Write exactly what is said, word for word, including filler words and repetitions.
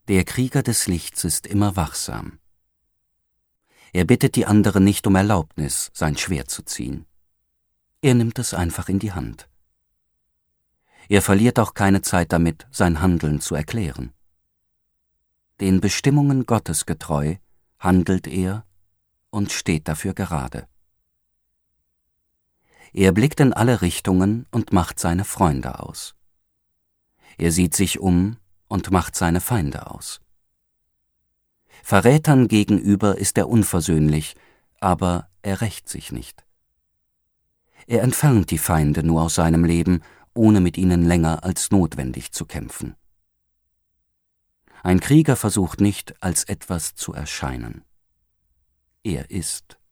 Der Krieger des Lichts ist immer wachsam. Er bittet die anderen nicht um Erlaubnis, sein Schwert zu ziehen. Er nimmt es einfach in die Hand. Er verliert auch keine Zeit damit, sein Handeln zu erklären. Den Bestimmungen Gottes getreu handelt er und steht dafür gerade. Er blickt in alle Richtungen und macht seine Freunde aus. Er sieht sich um und macht seine Feinde aus. Verrätern gegenüber ist er unversöhnlich, aber er rächt sich nicht. Er entfernt die Feinde nur aus seinem Leben, ohne mit ihnen länger als notwendig zu kämpfen. Ein Krieger versucht nicht, als etwas zu erscheinen. Er ist.